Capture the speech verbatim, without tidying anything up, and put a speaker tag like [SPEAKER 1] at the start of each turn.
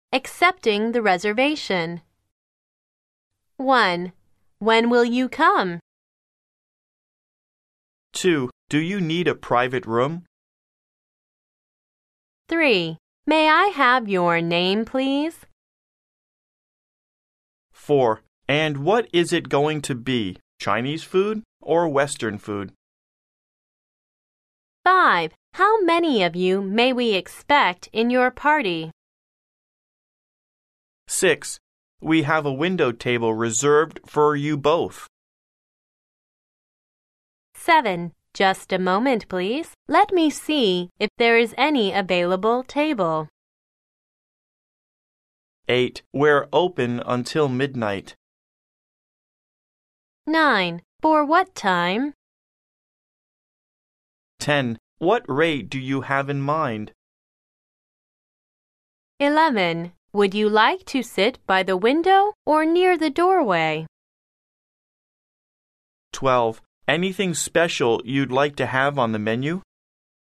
[SPEAKER 1] Accepting the reservation. one. When will you come?
[SPEAKER 2] two. Do you need a private room?
[SPEAKER 1] three. May I have your name, please?
[SPEAKER 2] four. And what is it going to be, Chinese food or Western food?
[SPEAKER 1] five. How many of you may we expect in your party?
[SPEAKER 2] six. We have a window table reserved for you both.
[SPEAKER 1] seven. Just a moment, please. Let me see if there is any available table.
[SPEAKER 2] eight. We're open until midnight.
[SPEAKER 1] nine. For what time?
[SPEAKER 2] ten. What rate do you have in mind?
[SPEAKER 1] eleven. Would you like to sit by the window or near the doorway?
[SPEAKER 2] twelve. Anything special you'd like to have on the menu?